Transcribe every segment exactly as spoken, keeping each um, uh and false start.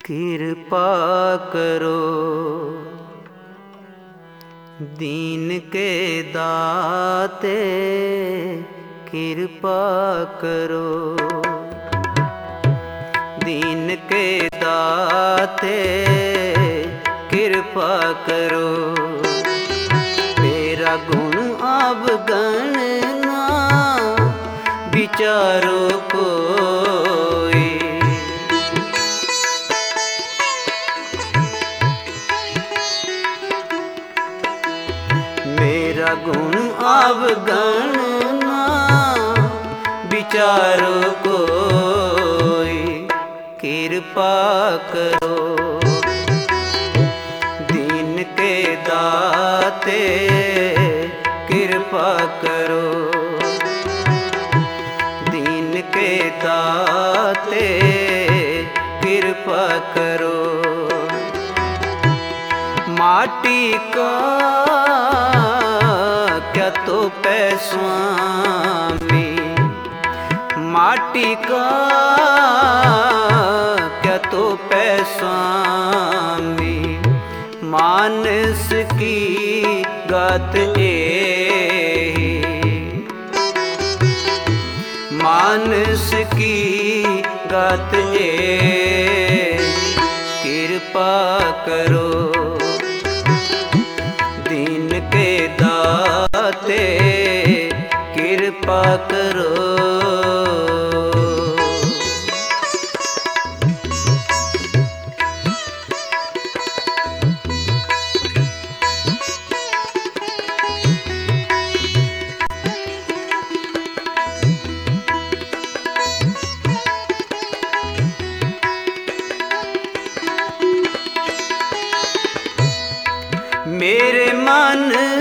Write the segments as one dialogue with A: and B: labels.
A: कृपा करो दीन के दाते, कृपा करो दीन के दाते, कृपा करो। मेरा गुण अवगण ना विचारो कोई, मेरा गुण अवगण ना विचारो कोई, कृपा करो दीन के दाते, कृपा करो दीन के दाते, कृपा करो। माटी का क्या तो पै स्वामी, माटी का क्या तो पै स्वामी, मानस की गात एही, मानस की गात एही, कृपा करो दीन के दाते, कृपा करो। मेरे मन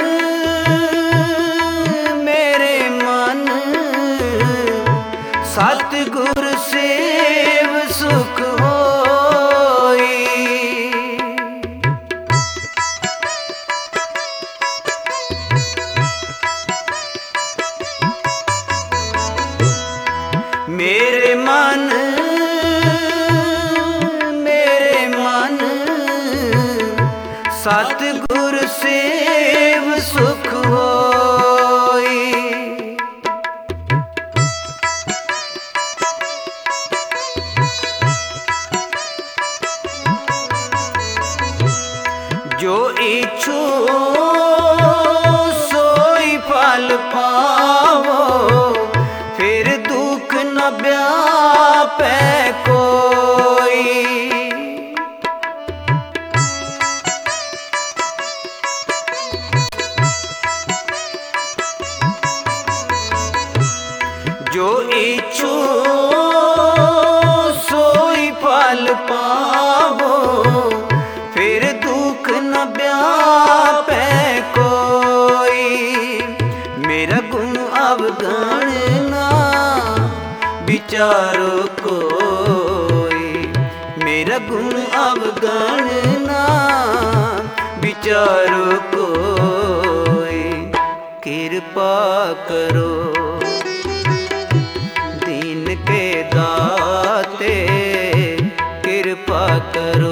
A: मेरे मन सतगुर सेव सुख होई, मेरे मन मेरे मन सतगुर सेव सुख होई। जो इच्छो सोई फल पावो, फिर दुख न व्यापे कोई, जो इच्छो सोई फल पावो, फिर दुख न व्यापे कोई। मेरा गुण अवगण ना विचारो कोई, मेरा गुण अवगण ना विचारो कोई, कृपा करो दीन के दाते, कृपा करो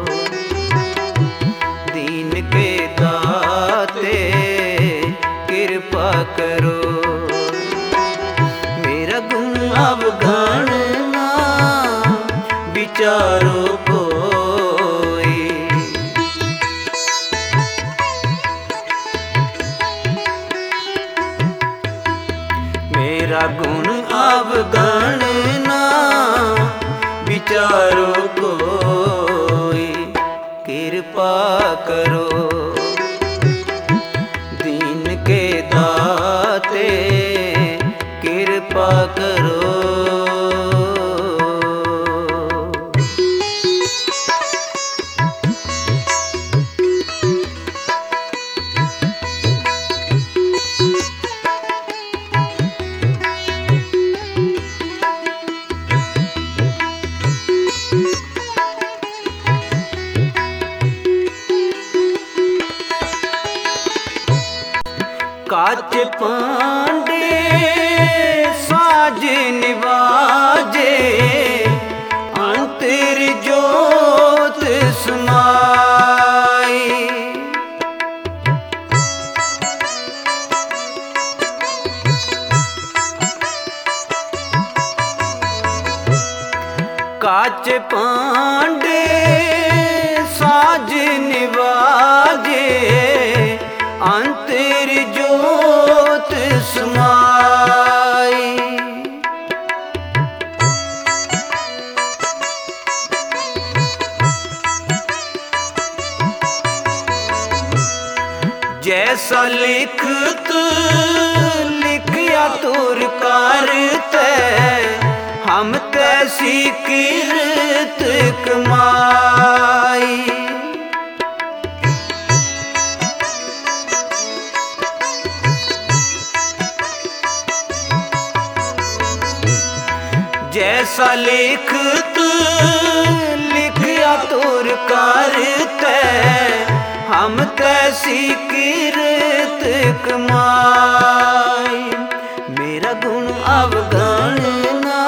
A: दीन के दाते, कृपा करो। मेरा गुण अवगण ना विचारो कोई, मेरा गुण अवगण ना विचारो कोई, कृपा करो दीन के दाते, कृपा करो। काच पांडे साज निवाजे, अंतर जोत समाई। जैसा लिखत लिखया तुर करते, हम तैसी कीरत कमाई। जैसा लिखत लिखया तुर करते, हम तैसी कीरत कमाई। मेरा गुण अवगणना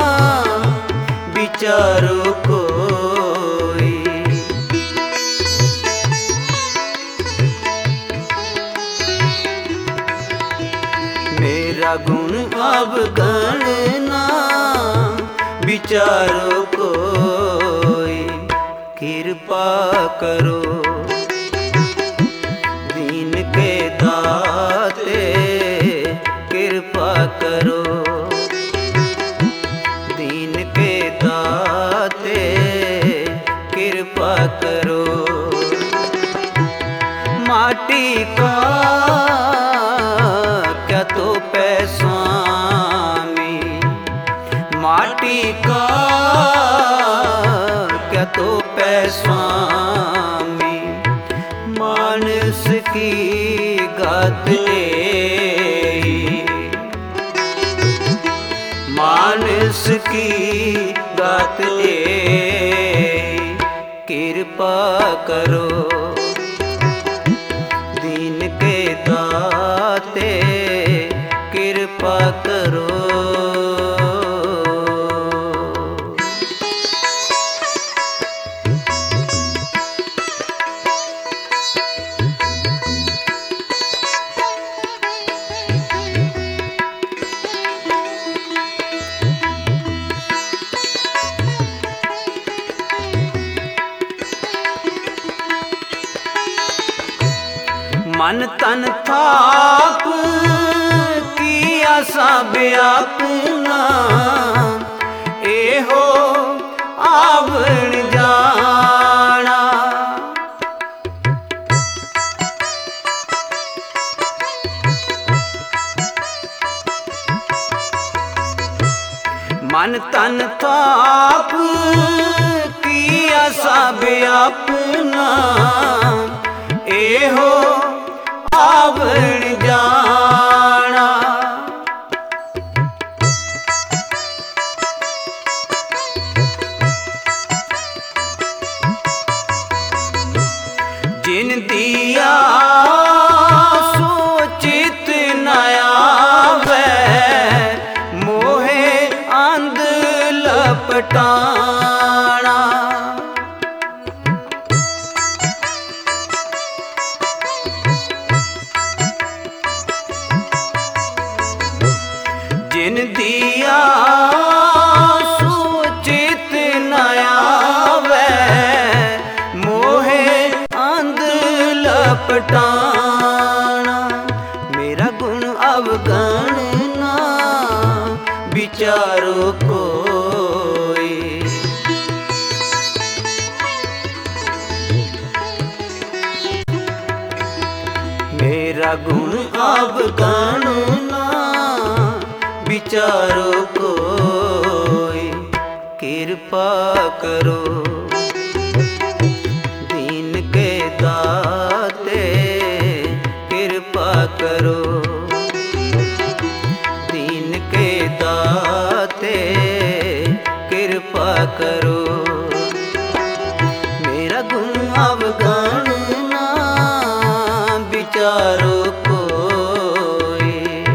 A: विचारो कोई, मेरा गुण अवगणना विचारो कोई। कृपा करो दीन के दाते, कृपा करो दीन के दाते, कृपा करो। माटी का क्या तो पैसामी, माटी का क्या तो पैसामी, मानस की गात एही, मानस की गात एही। कृपा करो दीन के दाते, कृपा करो। मन तन थाप किया सब अपना, एहो आवण जाना। मन तन थाप किया सब अपना, एहो आवण जाना। जिन दिया सोचित न आवे, मोहे अंध लपटाना। जिन दिया सोचित न आवे, मोहे अंध लपटाना। मेरा गुण अवगणना विचारो कोई, मेरा गुण अवगणना विचारो कोई। कृपा करो दीन के दाते, कृपा करो दीन के दाते, कृपा करो। मेरा गुण अवगणना विचारो कोई,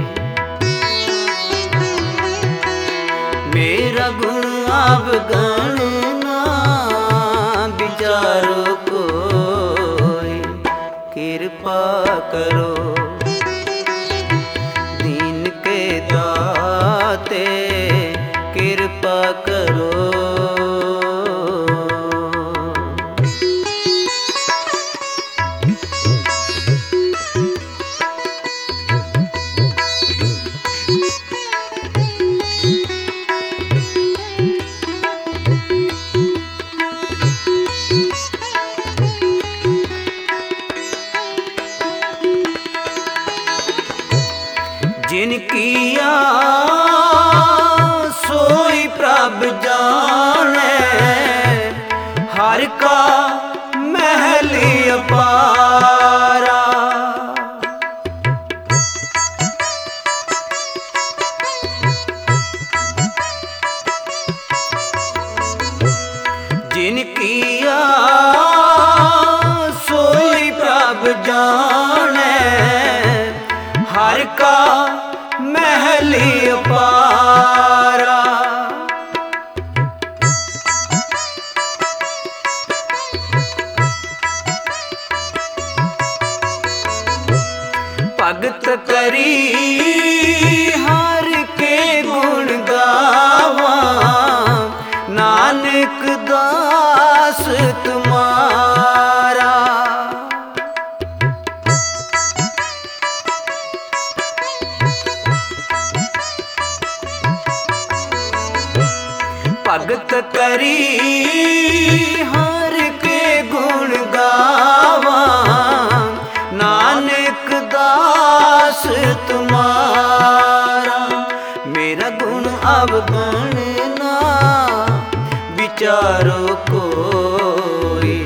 A: मेरा गुण अवगणना विचारो कोई। कृपा करो दीन के दाते, कृपा करो। प्रभ जाने, हर का महल अपारा। जिन किया सोई प्रभ जाने, हर का महल अपारा। भगत करी हर के गुण गावा, नानक दास तुम्हारा। भगत करी हर के गुण गावा, नानक दास तुम्हारा। मेरा गुण अवगुण ना विचारो कोई,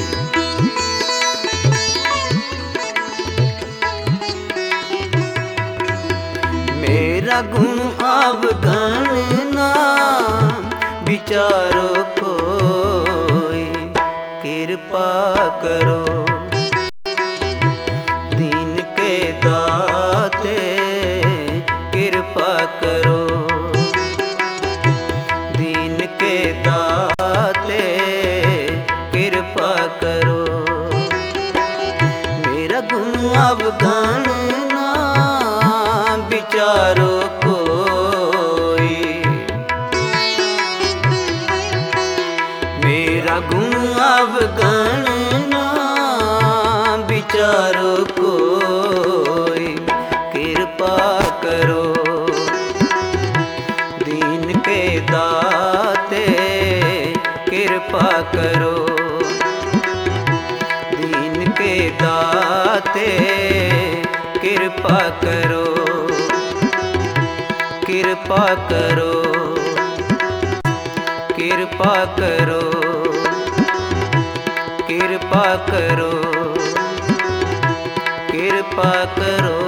A: मेरा गुण अवगुण ना विचारो कोई। कृपा करो दीन के दाते, कृपा करो दीन के दाते, कृपा करो। मेरा गुण अवगुण ना विचारो कोई, मेरा गुण अवगुण ना विचारो कोई। कृपा करो दीन के दाते, कृपा करो दीन के दाते, कृपा करो कृपा करो कृपा करो कृपा करो कृपा करो।